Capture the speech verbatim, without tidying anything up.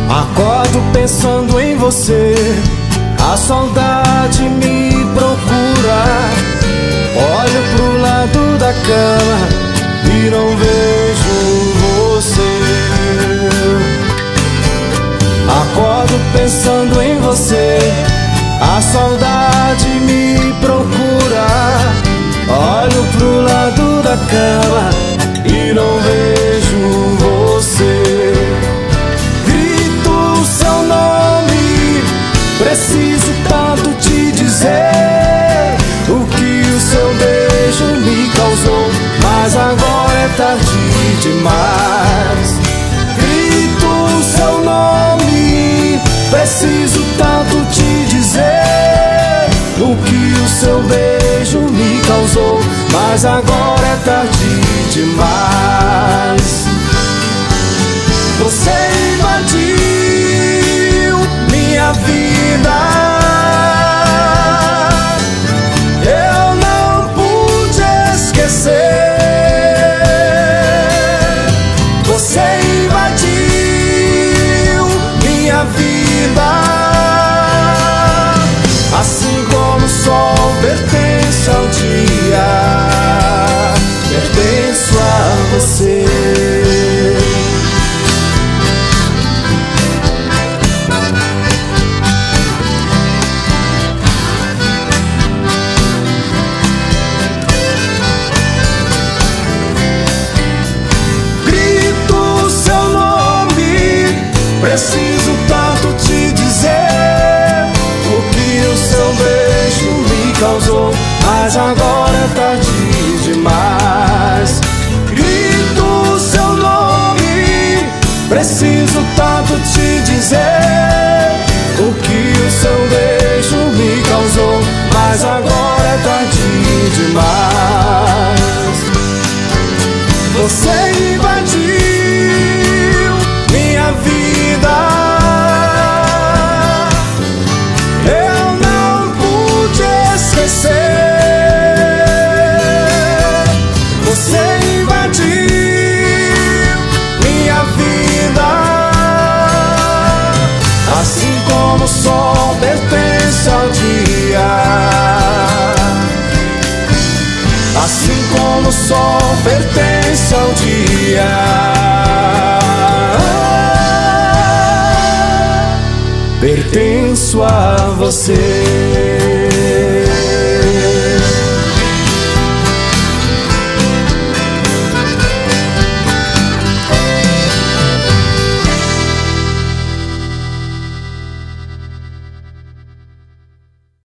Acordo pensando em você, a saudade me procura. Olho pro lado da cama e não vejo você. Acordo pensando em você, a saudade me procura. Olho pro lado da cama e não vejo você. Grito seu nome, preciso tanto te dizer o que o seu beijo me causou, mas agora é tarde demais. Grito seu nome, preciso tanto te dizer o que o seu beijo me causou, mas agora é tarde demais. Você invadiu minha vida, eu não pude esquecer. Você invadiu minha vida, assim como o sol pertence ao dia, pertenço a você. Preciso tanto te dizer o que o seu beijo me causou, mas agora é tarde demais. Grito seu nome, preciso tanto te dizer o que o seu beijo me causou, mas agora é tarde demais. Você invadiu minha vida, eu não pude esquecer. Você invadiu minha vida, assim como o sol pertence ao dia, assim como o sol pertence ao dia, pertenço a você.